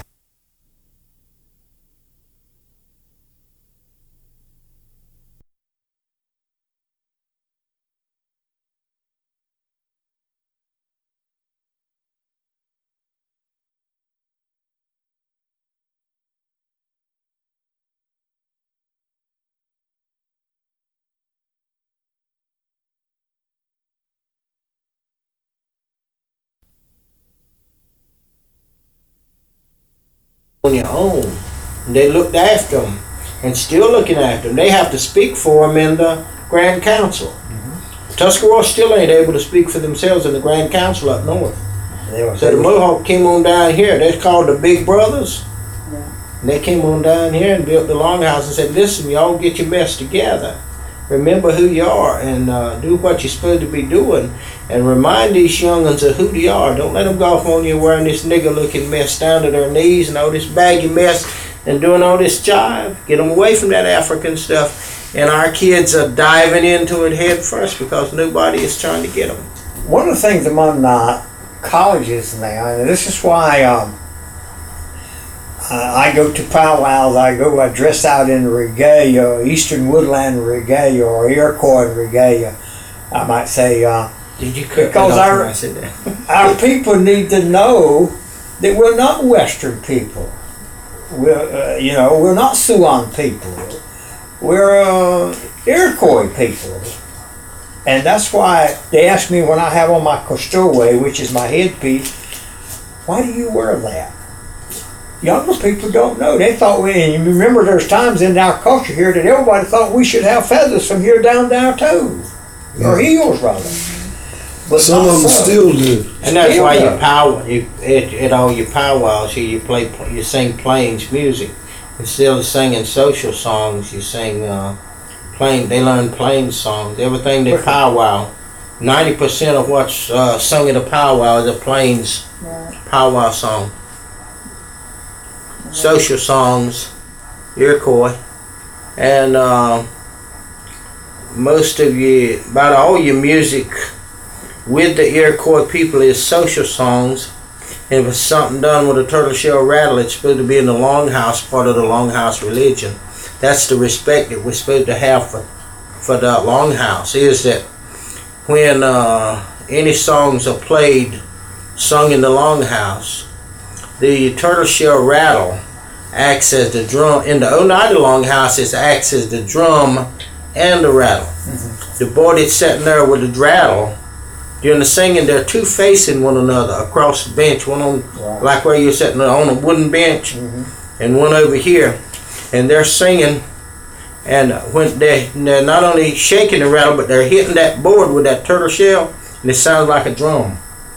On your own. They looked after them and still looking after them. They have to speak for them in the Grand Council. Mm-hmm. Tuscarora still ain't able to speak for themselves in the Grand Council up north. So the Mohawk came on down here. They're called the Big Brothers. Yeah. And they came on down here and built the Longhouse and said, listen, y'all get your mess together. Remember who you are and do what you're supposed to be doing, and remind these young'uns of who they are. Don't let them go off on you wearing this nigger-looking mess down to their knees and all this baggy mess and doing all this jive. Get them away from that African stuff. And our kids are diving into it head first because nobody is trying to get them. One of the things among colleges now, and this is why I go to powwows, I dress out in regalia, Eastern Woodland regalia, or Iroquois regalia, I might say. Did you cut because our people need to know that we're not Western people. We're not Siouan people. We're Iroquois people. And that's why they ask me when I have on my costowe, which is my headpiece, why do you wear that? Younger people don't know. They thought and you remember there's times in our culture here that everybody thought we should have feathers from here down to our toes. Yeah. Or heels, rather. But some of them still do. And that's why at all your powwows here, you sing Plains music. Instead of singing social songs, you sing they learn Plains songs. Everything they powwow. 90% of what's sung at a powwow is a Plains powwow song. Social songs, Iroquois, and about all your music with the Iroquois people is social songs. And if it's something done with a turtle shell rattle, it's supposed to be in the Longhouse, part of the Longhouse religion. That's the respect that we're supposed to have for the Longhouse, is that when any songs are played, sung in the Longhouse, the turtle shell rattle acts as the drum. In the Oneida Longhouse, it acts as the drum and the rattle. The boy that's sitting there with the rattle, during the singing, they're two facing one another across the bench, one on, like where you're sitting on a wooden bench, and one over here. And they're singing, and when they're not only shaking the rattle, but they're hitting that board with that turtle shell, and it sounds like a drum.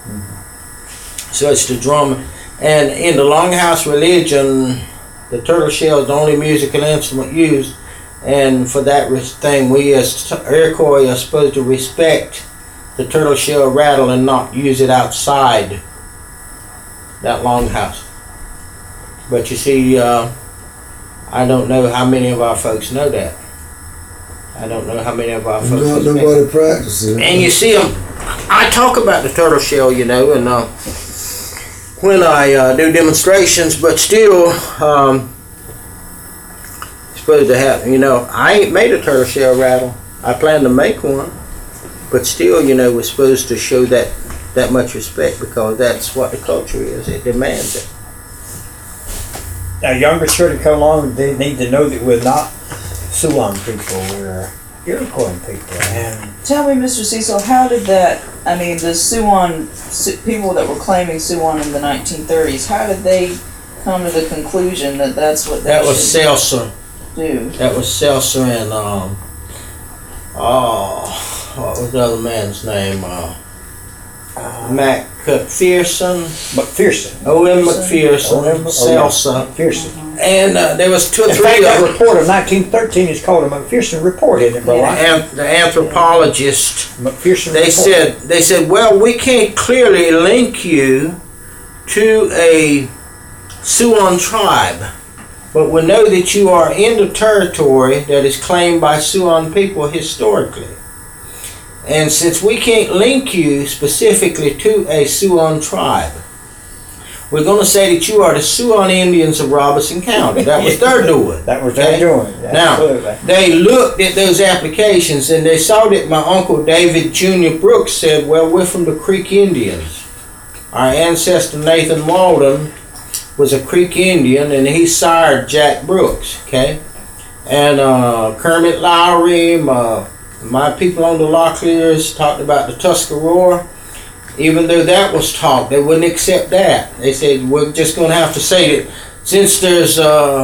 So it's the drum. And in the Longhouse religion, the turtle shell is the only musical instrument used. And for that thing, we as Iroquois are supposed to respect the turtle shell rattle and not use it outside that longhouse. But you see, I don't know how many of our folks know that. I don't know how many of our folks Not nobody practicing. And you see them, I talk about the turtle shell, you know, and when I do demonstrations, but still, supposed to have, you know, I ain't made a turtle shell rattle. I plan to make one, but still, you know, we're supposed to show that much respect because that's what the culture is. It demands it. Now, younger children come along, they need to know that we're not Siouan people, we're Iroquois people. And Tell me, Mr. Cecil, how did that, I mean, the Siouan, people that were claiming Siouan in the 1930s, how did they come to the conclusion that that's what they That was should Seltzer. do? That was Seltzer and, what was the other man's name? McPherson. O.M. McPherson. Seltzer. McPherson. And there was two or In three fact, that of them. report of 1913 is called a McPherson report, isn't it, bro? The anthropologist, McPherson they report. said, well, we can't clearly link you to a Siouan tribe, but we know that you are in the territory that is claimed by Siouan people historically. And since we can't link you specifically to a Siouan tribe, we're going to say that you are the Siouan Indians of Robeson County. That was their doing. That was their doing. Now, Absolutely. they looked at those applications and they saw that my uncle David Jr. Brooks said, well, we're from the Creek Indians. Our ancestor Nathan Walden was a Creek Indian and he sired Jack Brooks, okay? And Kermit Lowry, my people on the Locklears talked about the Tuscarora. Even though that was talk, they wouldn't accept that. They said, we're just going to have to say that since there's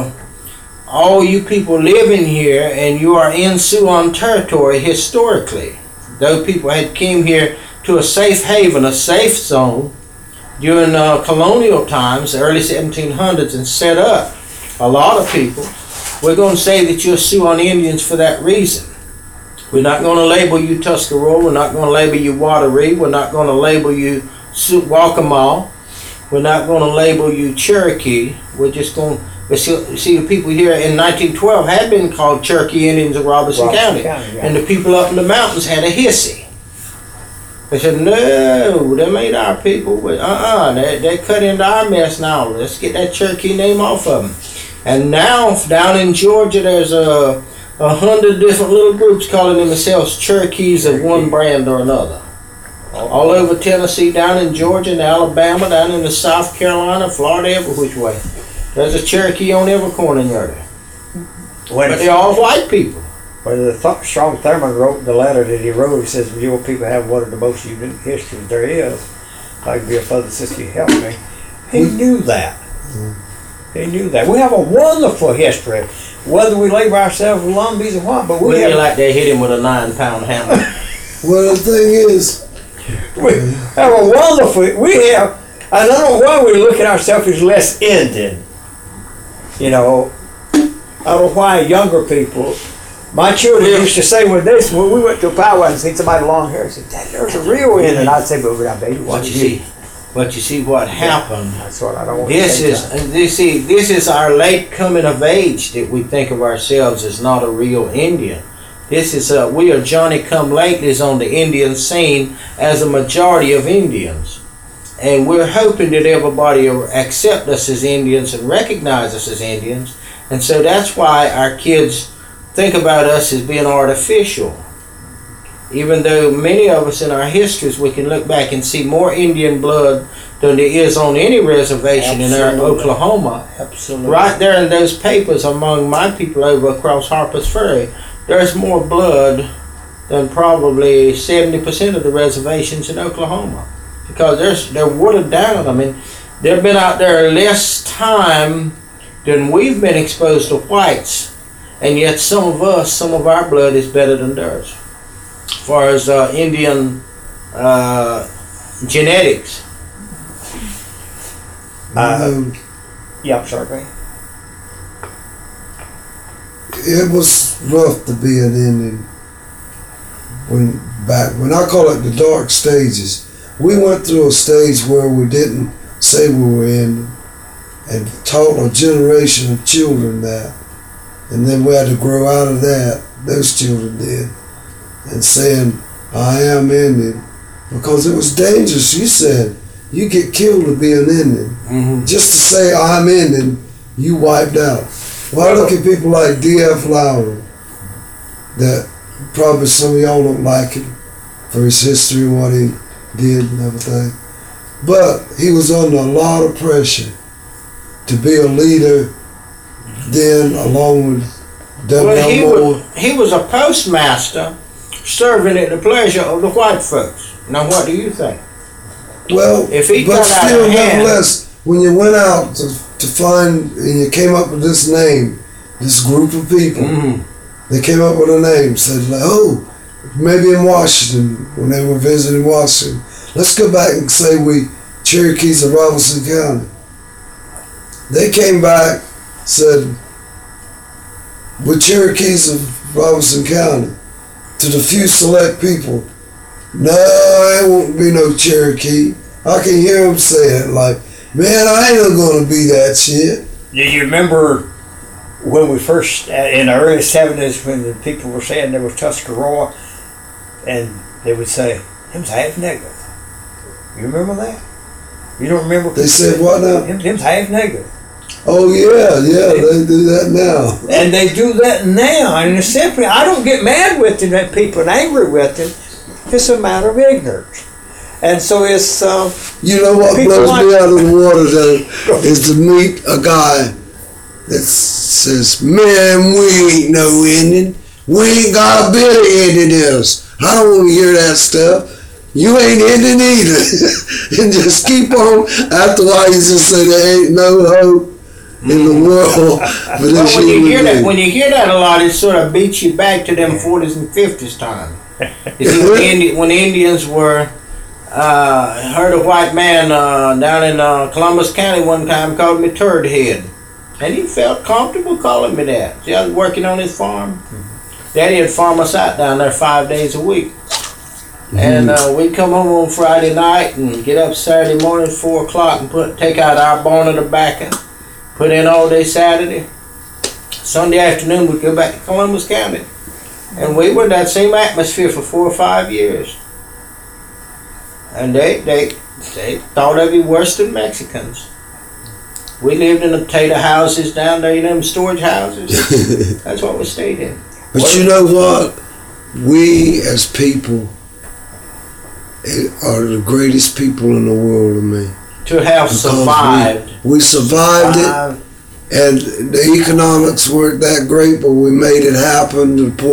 all you people living here and you are in Siouan territory historically, those people had came here to a safe haven, a safe zone during colonial times, the early 1700s, and set up a lot of people. We're going to say that you're Siouan Indians for that reason. We're not going to label you Tuscarora. We're not going to label you Wateree. We're not going to label you Waccamaw. We're not going to label you Cherokee. We're just going to see the people here in 1912 had been called Cherokee Indians of Robeson County. Yeah. And the people up in the mountains had a hissy. They said, no, them ain't our people. They cut into our mess now. Let's get that Cherokee name off of them. And now, down in Georgia, there's 100 different little groups calling themselves Cherokees of one brand or another. All over Tennessee, down in Georgia, and Alabama, down in the South Carolina, Florida, every which way. There's a Cherokee on every corner yard. But they're all white people. When Strong Thurmond wrote the letter that he wrote, he says, your people have one of the most unique histories there is. If I could be a further sister, you help me. He knew that. He knew that. We have a wonderful history, whether we label ourselves Lumbees or what, but we have like they hit him with a 9-pound hammer. Well, the thing is, we have a wonderful, I don't know why we look at ourselves as less Indian. You know, I don't know why younger people, my children used to say when we went to a powwow and seen somebody with long hair, said, Dad, there's a real Indian. And I'd say, but I baby, But you see what happened. That's what I don't want This to say. this is our late coming of age that we think of ourselves as not a real Indian. This is we are Johnny come latelys on the Indian scene as a majority of Indians, and we're hoping that everybody will accept us as Indians and recognize us as Indians, and so that's why our kids think about us as being artificial. Even though many of us in our histories, we can look back and see more Indian blood than there is on any reservation in our Oklahoma. Absolutely. Right there in those papers among my people over across Harper's Ferry, there's more blood than probably 70% of the reservations in Oklahoma, because they're watered down. I mean, they've been out there less time than we've been exposed to whites, and yet some of our blood is better than theirs, as far as Indian genetics. Yeah, I'm sorry. It was rough to be an Indian when I call it the dark stages. We went through a stage where we didn't say we were Indian and taught a generation of children that, and then we had to grow out of that. Those children did, and saying I am Indian, because it was dangerous. You said you get killed to be an Indian. Mm-hmm. Just to say I'm Indian, you wiped out. Well, I look at people like D.F. Lowry, that probably some of y'all don't like him for his history and what he did and everything. But he was under a lot of pressure to be a leader then, along with W.L. Moore. He was a postmaster serving at the pleasure of the white folks. Now, what do you think? Well, If he but got out still, of hand- nevertheless, when you went out to find, and you came up with this name, this group of people, Mm-hmm. they came up with a name, said, like, oh, maybe in Washington, when they were visiting Washington, let's go back and say we Cherokees of Robinson County. They came back, said, we're Cherokees of Robinson County. To the few select people, no, it won't be no Cherokee. I can hear them say it like, man, I ain't gonna be that shit. Do you remember when we first, in the early 70s, when the people were saying there was Tuscarora, and they would say, them's half negative. You remember that? You don't remember? They said what now? Them's half negative. Oh yeah, they do that now. And they do that now, and it's simply, I don't get mad with them, that people are angry with them. It's a matter of ignorance. And so it's, You know what people blows like- me out of the water though, is to meet a guy that says, man, we ain't no Indian. We ain't got a bit of Indian in us. I don't want to hear that stuff. You ain't Indian either. And just keep on. After a while, you just say there ain't no hope in the world for this Well, when you human hear that, being. when you hear that a lot, it sort of beats you back to them 40s and 50s time. You see, when Indians were heard a white man down in Columbus County one time called me turd head, and he felt comfortable calling me that. See, I was working on his farm. Daddy would farm us out down there 5 days a week. And we'd come home on Friday night and get up Saturday morning 4 o'clock and take out our bone of tobacco, put in all day Saturday. Sunday afternoon we'd go back to Columbus County. And we were in that same atmosphere for 4 or 5 years. And they thought of you worse than Mexicans. We lived in the potato houses down there, you know, them storage houses. That's what we stayed in. But you know what? We as people are the greatest people in the world to me. To have survived. We survived it, and the economics weren't that great, but we made it happen.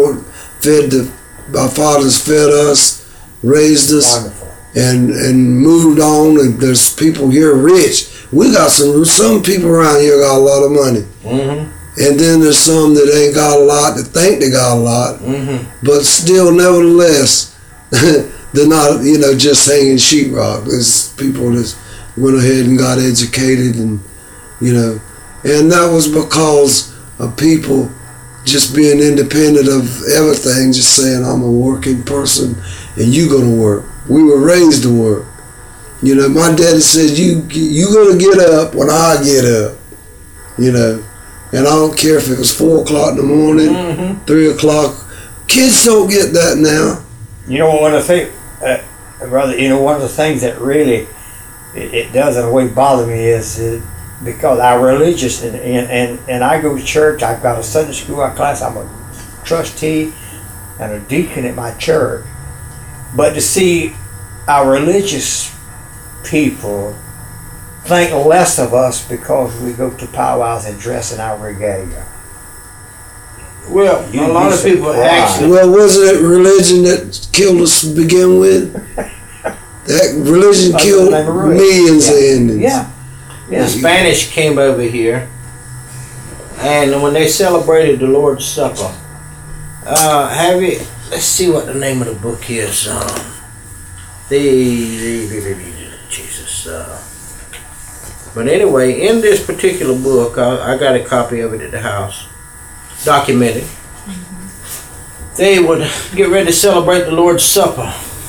Our fathers fed us, raised us, wonderful. and moved on. And there's people here rich. We got some people around here got a lot of money. Mm-hmm. And then there's some that ain't got a lot, that think they got a lot, Mm-hmm. but still, nevertheless, they're not, just hanging sheetrock. There's people that went ahead and got educated, and that was because of people just being independent of everything, just saying, I'm a working person, and you gonna work. We were raised to work. My daddy said, you gonna get up when I get up, And I don't care if it was 4 o'clock in the morning, Mm-hmm. 3 o'clock. Kids don't get that now. You know, one of the things that really it does in a way bother me is because our religious and I go to church. I've got a Sunday school class. I'm a trustee and a deacon at my church. But to see our religious people think less of us because we go to powwows and dress in our regalia. Well, You'd a lot be of people surprised. actually. Well, wasn't it religion that killed us to begin with? That religion That's killed the name of it. millions of Yeah. Indians. Yeah. The Spanish came over here, and when they celebrated the Lord's Supper, let's see what the name of the book is. Jesus. But anyway, in this particular book, I got a copy of it at the house, documented. They would get ready to celebrate the Lord's Supper.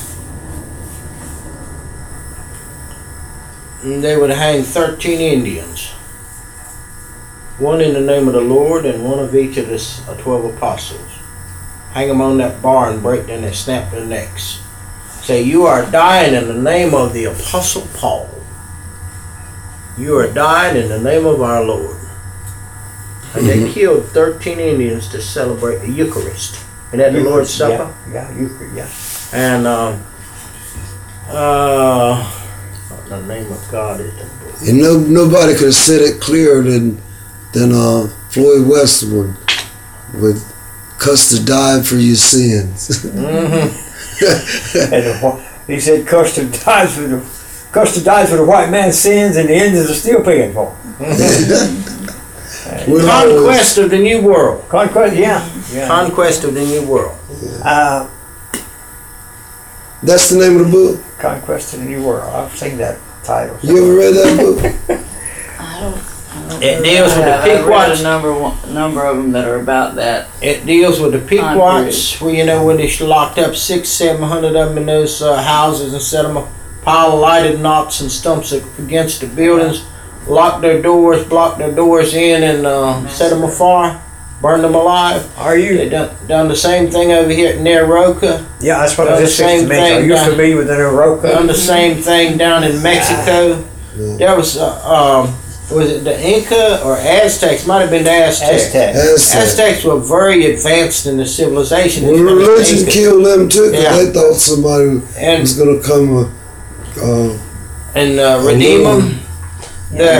And they would hang 13 Indians, one in the name of the Lord and one of each of the 12 apostles. Hang them on that bar and break them and snap their necks. Say, you are dying in the name of the Apostle Paul. You are dying in the name of our Lord. And they killed 13 Indians to celebrate the Eucharist. And that the Lord's Supper? Yeah, Eucharist, yeah. And what the name of God is that book? And nobody could have said it clearer than Floyd Westwood with Custer died for your sins. Mm-hmm. And he said Custer dies for the white man's sins, and the Indians are still paying for it. Conquest of the New World. Conquest, yeah. Conquest of the New World. That's the name of the book. Conquest of the New World. I've seen that title. You ever read that book? I don't It know deals with the that. I've read Pequots. a number of them that are about that. It deals with the Pequots, where when they locked up 600-700 of them in those houses and set them a pile of lighted knots and stumps against the buildings, locked their doors, blocked their doors in, and set them afire, burned them alive. Are you? They done the same thing over here at Naroka. Yeah, that's what I Done was just the same fixing to mention. Are thing you down- familiar with the Naroka? Done the same thing down in Mexico. There was it the Inca or Aztecs? Might have been the Aztecs. Aztecs were very advanced in the civilization. Well, religion Incas. killed them too, 'cause Yeah. they thought somebody And- was going to come and redeem them. The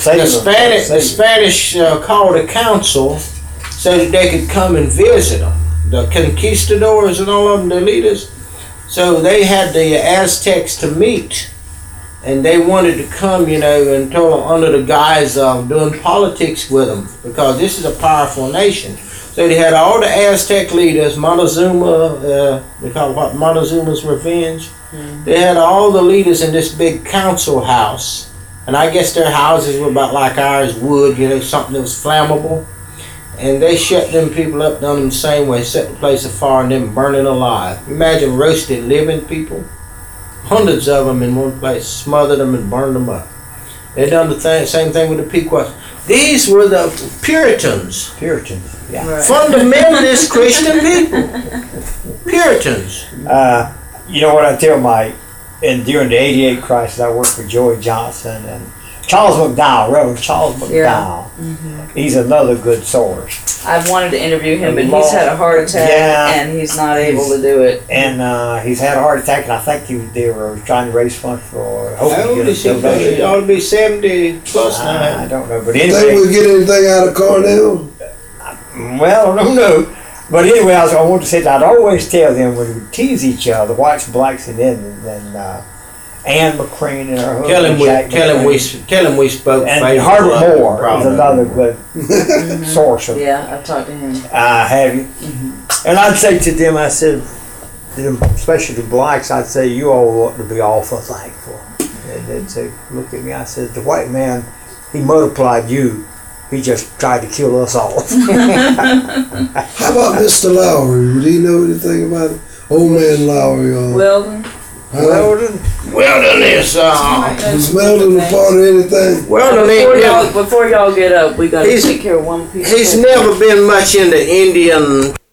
Spanish called a council so that they could come and visit them. The conquistadors and all of them, the leaders. So they had the Aztecs to meet, and they wanted to come, and told them under the guise of doing politics with them, because this is a powerful nation. So they had all the Aztec leaders, Montezuma, they call it what, Montezuma's Revenge. They had all the leaders in this big council house. And I guess their houses were about like ours, wood, something that was flammable. And they shut them people up, done them the same way, set the place afire and then burning alive. Imagine roasting living people. Hundreds of them in one place, smothered them and burned them up. They done the same thing with the Pequots. These were the Puritans. Puritans, yeah. Right. Fundamentalist Christian people. Puritans. You know what I tell during the '88 crisis, I worked for Joey Johnson and Charles McDowell, Reverend Charles McDowell. He's another good source. I've wanted to interview him, but he's had a heart attack and he's not able to do it. And he's had a heart attack, and I think they were trying to raise funds for. How old is he? He ought to be 70 plus now. I don't know, but Think anyway. we'll get anything out of Cornell? Well, I don't know. But anyway, I want to say that I'd always tell them when we tease each other, whites, blacks, and Indians, and Anne McCrane and her husband Tell him we spoke. and favorably Harvard of Moore the is another good source of. Yeah, I've talked to him. Have you? And I'd say to them, I said, especially the blacks, I'd say you all ought to be awful thankful. And they'd say, look at me. I said, the white man, he multiplied you. He just tried to kill us all. How about Mr. Lowry? Would he know anything about it? Old man Lowry. Weldon? Weldon? Weldon is Was Weldon a part of anything? Weldon Before y'all get up, we got to He's- take care of one piece. he's never been much into Indian